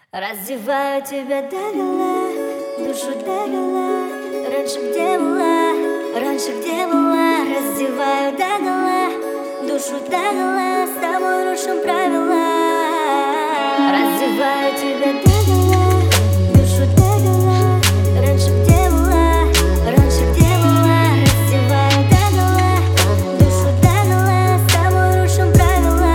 Раздеваю тебя догола, душу догола. Раньше где была, раньше где была. Раздеваю догола, душу догола. С тобой рушим правила. Раздеваю тебя догола, душу догола. Раньше где была, раньше где была. Раздеваю догола, душу догола. С тобой рушим правила.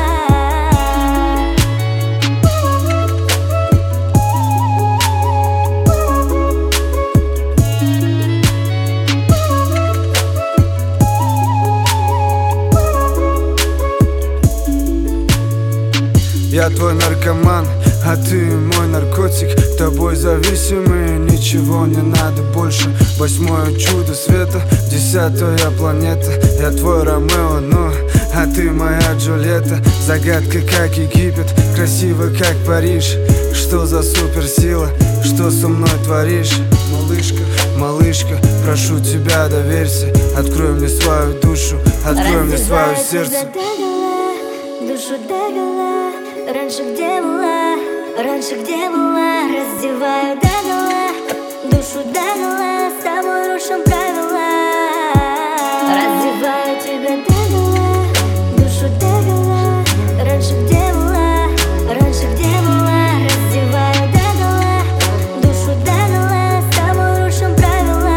Я твой наркоман, а ты мой наркотик. Тобой зависимый, ничего не надо больше. Восьмое чудо света, 10-я планета. Я твой Ромео, но а ты моя Джульетта. Загадка как Египет, красиво как Париж. Что за суперсила, что со мной творишь? Малышка, малышка, прошу тебя, доверься. Открой мне свою душу, открой мне свое сердце. Душу догола, раньше где была, раньше где была. Раздеваю догола, душу догола. С тобой рушим правила. Раздеваю тебя догола, душу догола. Раньше где была, раньше где была. Раздеваю догола, душу догола. С тобой рушим правила.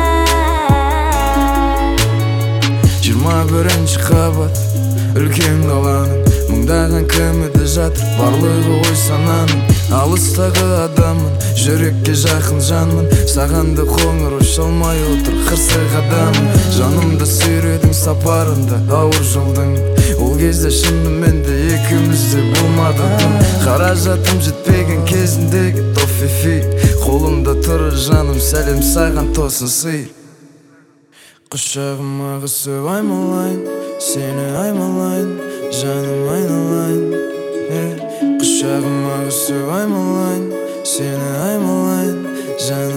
21-ші қабат, үлкен қаланың мыңдаған көмеді жатыр, барлығы ой сананың. Алыстағы адаммын, жүрекке жақын жанмын. Саған да қоңыр ұшалмай отыр қырсық адамын. Жанымды сүйредің сапарында ауыр жолдың. Ол кезде шынымен де екеумізде болмады тым. Қаражатым жетпеген кезіндегі тофифи. Қолымда тұр жаным, сәлем саған тосын сый. Құшағыма қысып аймалайын, сені аймалайын, жаным айналайын. Құшағыма қысып аймалайын, сені аймалайын, жаным